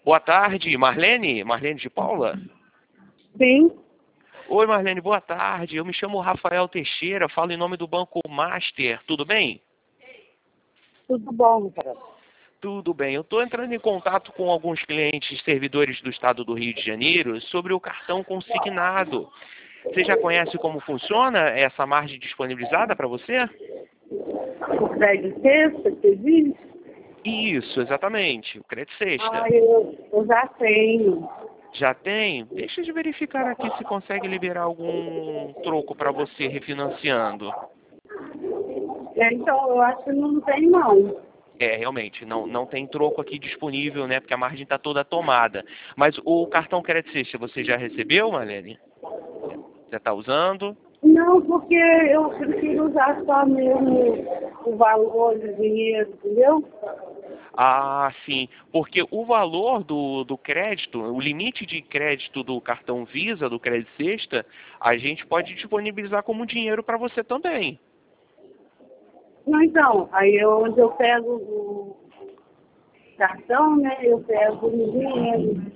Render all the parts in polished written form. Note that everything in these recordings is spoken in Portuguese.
Boa tarde, Marlene? Marlene de Paula? Sim, Oi, Marlene, boa tarde. Eu me chamo Rafael Teixeira, falo em nome do Banco Master. Tudo bem? tudo bom, cara. Tudo bem. Eu estou entrando em contato com alguns clientes servidores do estado do Rio de Janeiro sobre o cartão consignado. Você já conhece como funciona essa margem disponibilizada para você? O crédito sexta, você diz? Isso, exatamente. O crédito sexta. Eu já tenho. Já tem? Deixa eu verificar aqui se consegue liberar algum troco para você refinanciando. Então, eu acho que não tem, não. Realmente, não tem troco aqui disponível, né? Porque a margem está toda tomada. Mas o cartão Crédito Sexta você já recebeu, Marlene? Já está usando? Não, porque eu prefiro usar só mesmo o valor do dinheiro, entendeu? Ah, sim. Porque o valor do crédito, o limite de crédito do cartão Visa, do Crédito Sexta, a gente pode disponibilizar como dinheiro para você também. Não, então, aí onde eu pego o cartão, né, eu pego o dinheiro.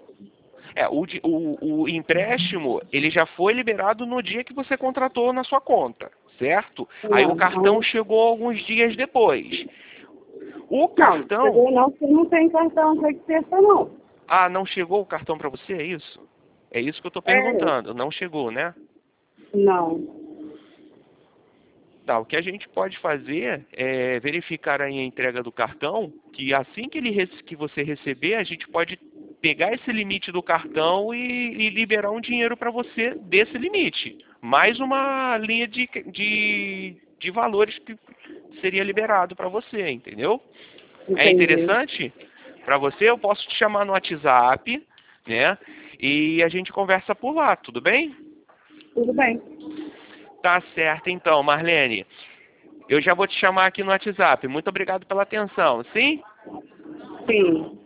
O empréstimo, ele já foi liberado no dia que você contratou na sua conta, certo? Aí o cartão chegou alguns dias depois. O cartão... Chegou não, porque não tem cartão crédito sexta, não. Ah, não chegou o cartão para você, é isso? É isso que eu estou perguntando. Não chegou, né? Não. Tá, o que a gente pode fazer é verificar aí a entrega do cartão, que assim que você receber, a gente pode pegar esse limite do cartão e liberar um dinheiro para você desse limite. Mais uma linha de valores que seria liberado para você, entendeu? Entendi. É interessante para você? Eu posso te chamar no WhatsApp, né? E a gente conversa por lá, tudo bem? Tudo bem. Tá certo então, Marlene. Eu já vou te chamar aqui no WhatsApp. Muito obrigado pela atenção. Sim? Sim.